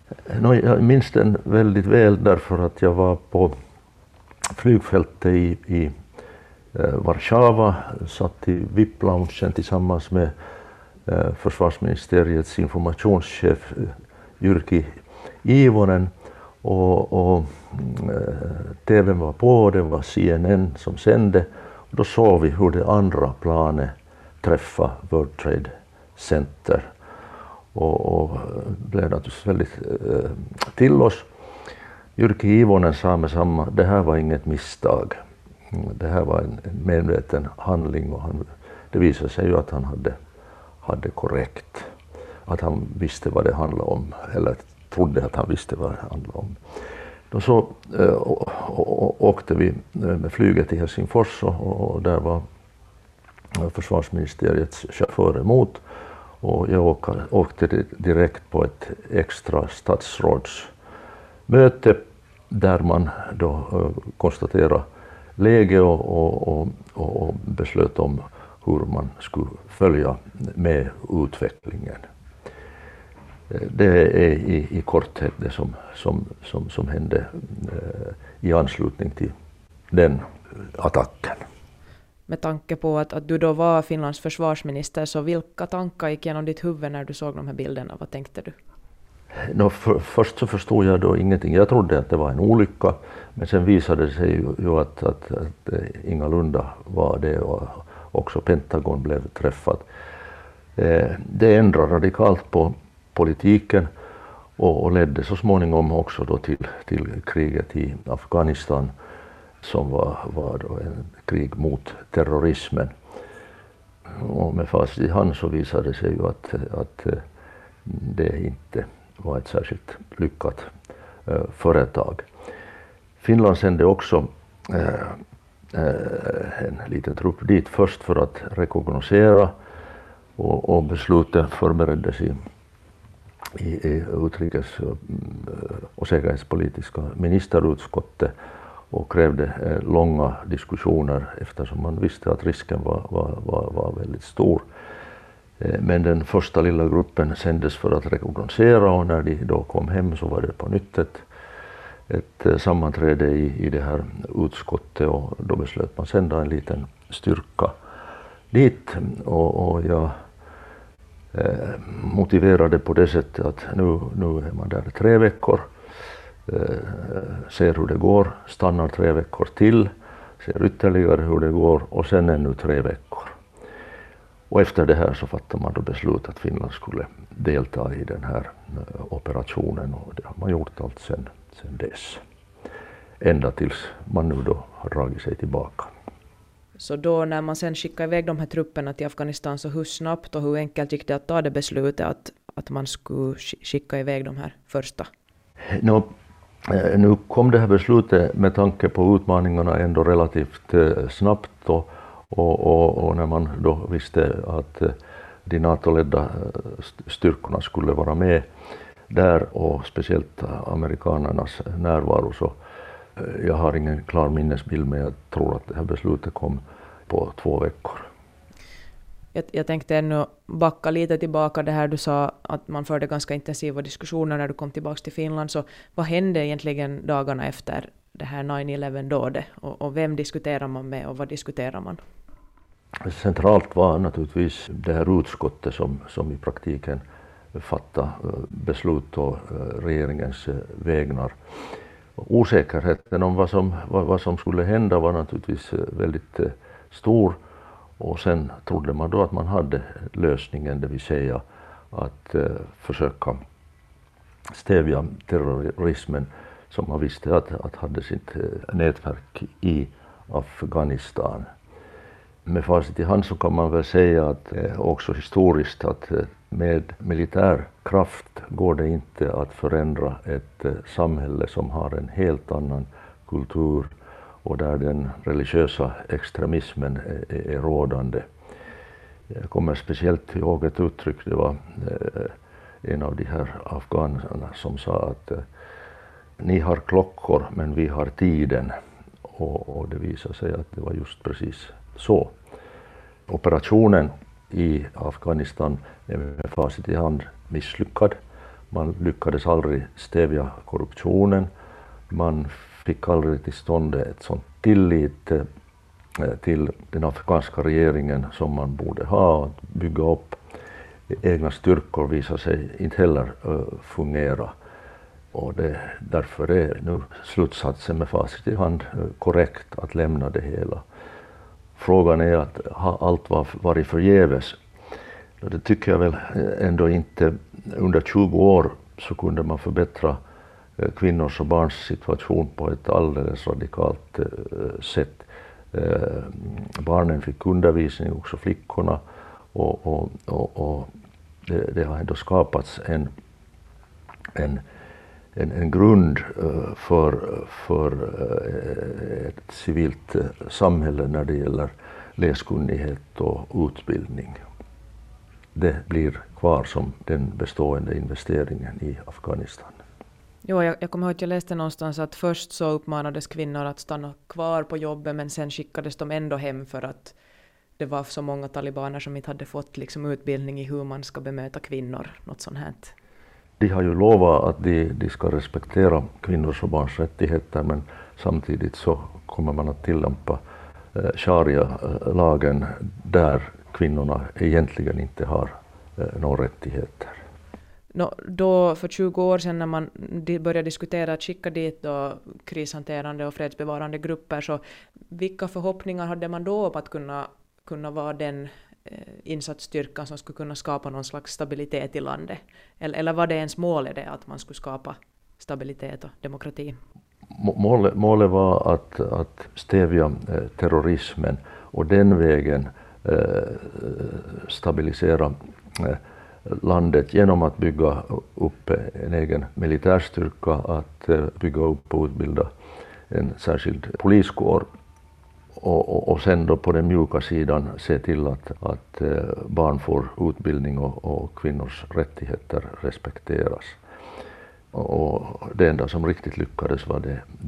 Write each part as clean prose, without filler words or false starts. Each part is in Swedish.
Jag minns den väldigt väl därför att jag var på flygfältet i Warszawa, satt i VIP-loungen tillsammans med försvarsministeriets informationschef Jyrki Iivonen och TVn var på, det var CNN som sände. Och då såg vi hur det andra planet träffade World Trade Center och blev naturligtvis väldigt till oss. Jyrki Iivonen sa med samma, det här var inget misstag. Det här var en medveten handling och det visade sig ju att han hade korrekt. Att han visste vad det handlade om, eller trodde att han visste vad det handlade om. Då så åkte vi med flyget till Helsingfors och där var försvarsministeriets chaufför emot. Och jag åkte direkt på ett extra statsrådsmöte där man då konstaterade läge och beslöt om hur man skulle följa med utvecklingen. Det är i korthet det som hände i anslutning till den attacken. Med tanke på att du då var Finlands försvarsminister, så vilka tankar gick genom ditt huvud när du såg de här bilderna? Vad tänkte du? Först så förstod jag då ingenting. Jag trodde att det var en olycka, men sen visade det sig ju att ingalunda var det, och också Pentagon blev träffat. Det ändrade radikalt på politiken och ledde så småningom också då till kriget i Afghanistan, som var då en krig mot terrorismen. Och med facit i hand så visade det sig ju att det inte var ett särskilt lyckat företag. Finland sände också en liten trupp dit först för att rekognosera, och beslutet förbereddes i utrikes- och säkerhetspolitiska ministerutskottet och krävde långa diskussioner eftersom man visste att risken var väldigt stor. Men den första lilla gruppen sändes för att rekognosera, och när de då kom hem så var det på nytt ett sammanträde i det här utskottet, och då beslöt man sända en liten styrka dit, och jag motiverade på det sättet att nu är man där 3 veckor, ser hur det går, stannar 3 veckor till, ser ytterligare hur det går och sen ännu 3 veckor. Och efter det här så fattar man då beslut att Finland skulle delta i den här operationen, och det har man gjort allt sen dess. Ända tills man nu då har dragit sig tillbaka. Så då när man sen skickade iväg de här trupperna till Afghanistan, så hur snabbt och hur enkelt gick det att ta det beslutet att man skulle skicka iväg de här första? Nu kom det här beslutet med tanke på utmaningarna ändå relativt snabbt, och när man då visste att de NATO-ledda styrkorna skulle vara med där, och speciellt amerikanernas närvaro, så jag har ingen klar minnesbild, men jag tror att det här beslutet kom på 2 veckor. Jag tänkte ännu backa lite tillbaka det här du sa att man förde ganska intensiva diskussioner när du kom tillbaka till Finland. Så vad hände egentligen dagarna efter det här 9/11-dådet, och vem diskuterar man med och vad diskuterar man? Centralt var naturligtvis det här utskottet som i praktiken fattade beslut på regeringens vägnar. Osäkerheten om vad som skulle hända var naturligtvis väldigt stor, och sen trodde man då att man hade lösningen, det vill säga att försöka stävja terrorismen som man visste att hade sitt nätverk i Afghanistan. Med facit i hand så kan man väl säga att också historiskt att med militär kraft går det inte att förändra ett samhälle som har en helt annan kultur och där den religiösa extremismen är rådande. Jag kommer speciellt ihåg ett uttryck, det var en av de här afghanerna som sa att ni har klockor men vi har tiden, och det visade sig att det var just precis så. Operationen i Afghanistan är med facit i hand misslyckad. Man lyckades aldrig stävja korruptionen. Man fick aldrig till stånd ett sånt tillit till den afghanska regeringen som man borde ha. Att bygga upp egna styrkor visar sig inte heller fungera. Och därför är nu slutsatsen med facit i hand korrekt att lämna det hela. Frågan är att har allt varit förgäves? Det tycker jag väl ändå inte. Under 20 år så kunde man förbättra kvinnors och barns situation på ett alldeles radikalt sätt. Barnen fick undervisning, också flickorna, och det har ändå skapats en grund för ett civilt samhälle när det gäller läskunnighet och utbildning. Det blir kvar som den bestående investeringen i Afghanistan. Jo, jag kommer ihåg att jag läste någonstans att först så uppmanades kvinnor att stanna kvar på jobbet, men sen skickades de ändå hem för att det var så många talibaner som inte hade fått liksom utbildning i hur man ska bemöta kvinnor, något sånt här. De har ju lovat att de ska respektera kvinnors och barns rättigheter, men samtidigt så kommer man att tillämpa sharia-lagen där kvinnorna egentligen inte har några rättigheter. Då för 20 år sedan när man började diskutera att skicka dit då krishanterande och fredsbevarande grupper, så vilka förhoppningar hade man då om att kunna vara den insatsstyrkan som skulle kunna skapa någon slags stabilitet i landet? Eller var det ens målet det, att man skulle skapa stabilitet och demokrati? Målet var att stävja terrorismen och den vägen stabilisera landet genom att bygga upp en egen militärstyrka, att bygga upp och utbilda en särskild poliskår och sen då på den mjuka sidan se till att barn får utbildning och kvinnors rättigheter respekteras. Och det enda som riktigt lyckades var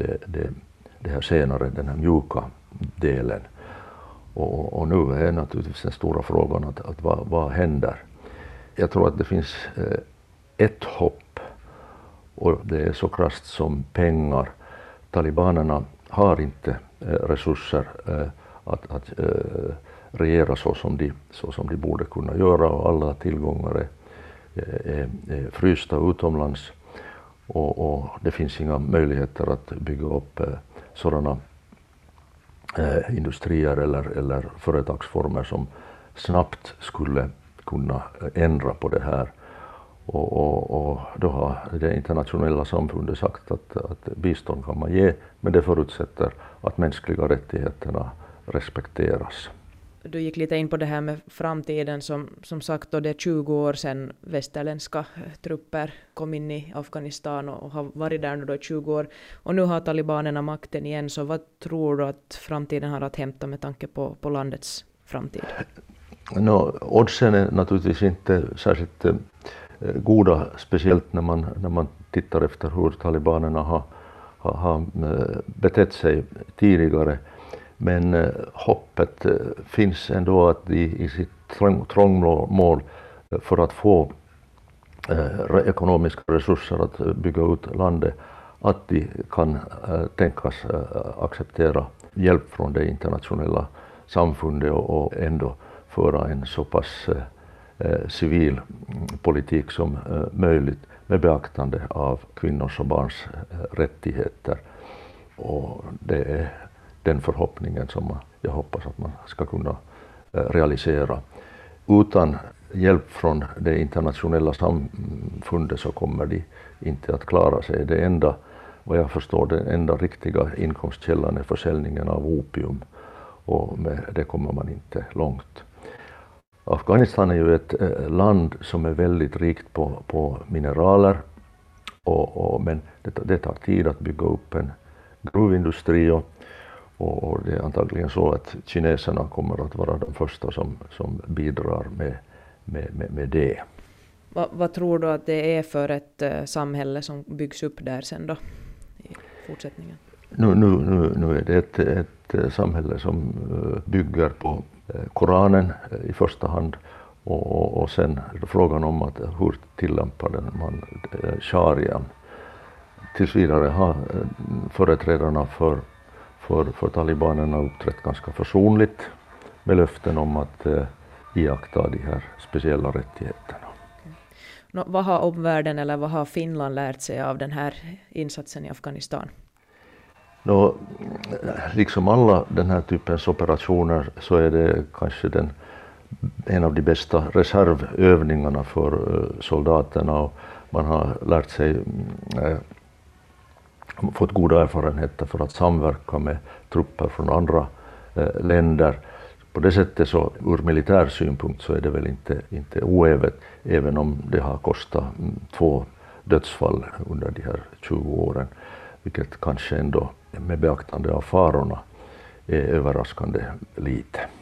det här senare, den här mjuka delen. Och nu är naturligtvis den stora frågan att vad händer? Jag tror att det finns ett hopp, och det är så krasst som pengar. Talibanerna har inte resurser att regera så som de borde kunna göra, och alla tillgångar är frysta utomlands, och det finns inga möjligheter att bygga upp sådana industrier eller företagsformer som snabbt skulle kunna ändra på det här. Och då har det internationella samfundet sagt att bistånd kan man ge, men det förutsätter att mänskliga rättigheterna respekteras. Du gick lite in på det här med framtiden. Som sagt, då det är 20 år sedan västerländska trupper kom in i Afghanistan och har varit där nu då i 20 år. Och nu har talibanerna makten igen. Så vad tror du att framtiden har att hämta med tanke på landets framtid? Oddsen är naturligtvis inte särskilt goda, speciellt när man tittar efter hur talibanerna har betett sig tidigare. Men hoppet finns ändå att de i sitt trångmål för att få ekonomiska resurser att bygga ut landet, att de kan tänkas acceptera hjälp från det internationella samfundet och ändå föra en så pass civil politik som möjligt med beaktande av kvinnors och barns rättigheter. Och det är den förhoppningen som jag hoppas att man ska kunna realisera. Utan hjälp från det internationella samfundet så kommer de inte att klara sig. Det enda, vad jag förstår, den enda riktiga inkomstkällan är försäljningen av opium, och med det kommer man inte långt. Afghanistan är ju ett land som är väldigt rikt på mineraler, men det tar tid att bygga upp en gruvindustri, och det är antagligen så att kineserna kommer att vara de första som bidrar med det. Vad tror du att det är för ett samhälle som byggs upp där sen då i fortsättningen? Nu är det ett samhälle som bygger på Koranen i första hand, Och sen är det frågan om att hur tillämpar man sharian. Tills vidare har företrädarna för talibanerna uppträtt ganska försonligt med löften om att iaktta de här speciella rättigheterna. Vad har omvärlden eller vad har Finland lärt sig av den här insatsen i Afghanistan? Liksom alla den här typens operationer så är det kanske en av de bästa reservövningarna för soldaterna, och man har lärt sig fått goda erfarenheter för att samverka med trupper från andra länder. På det sättet så ur militär synpunkt så är det väl inte oävet, även om det har kostat 2 dödsfall under de här 20 åren, vilket kanske ändå med beaktande av farorna är överraskande lite.